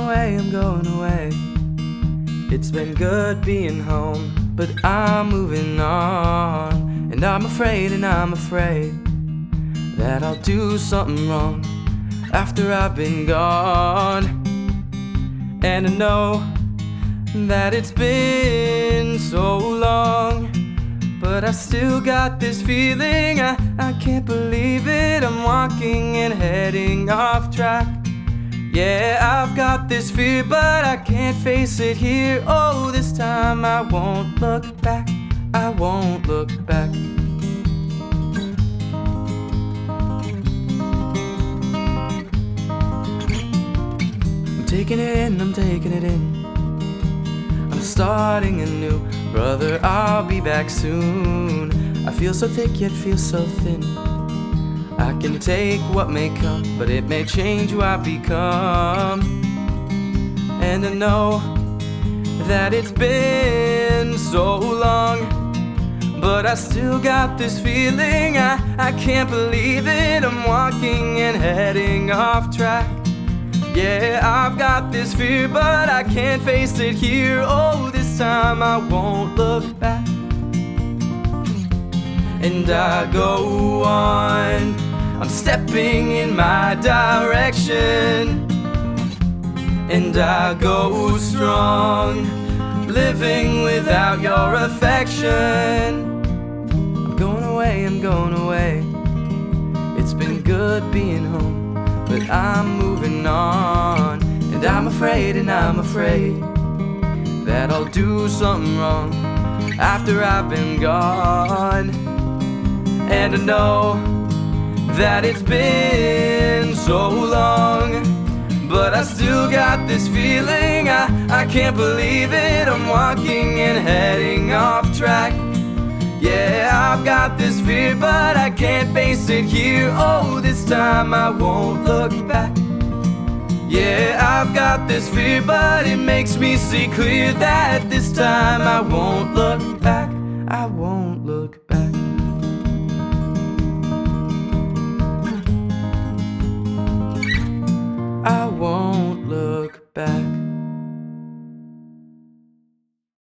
away, I'm going away. It's been good being home, but I'm moving on. And I'm afraid that I'll do something wrong after I've been gone. And I know that it's been so long, but I still got this feeling, I can't believe it. I'm walking and heading off track. Yeah, I've got this fear, but I can't face it here. Oh, this time I won't look back, I won't look back. I'm taking it in, I'm taking it in. I'm starting anew. Brother, I'll be back soon. I feel so thick yet feel so thin. I can take what may come, but it may change who I become. And I know that it's been so long, but I still got this feeling, I can't believe it. I'm walking and heading off track. Yeah, I've got this fear, but I can't face it here. Oh, this time I won't look back. And I go on, I'm stepping in my direction. And I go strong, living without your affection. I'm going away, I'm going away. It's been good being home, but I'm moving on. And I'm afraid that I'll do something wrong after I've been gone. And I know that it's been so long, but I still got this feeling, I can't believe it. I'm walking and heading off track. Yeah, I've got this fear, but I can't face it here. Oh, this time I won't look back. Yeah, I've got this fear, but it makes me see clear that this time I won't look back, I won't look back.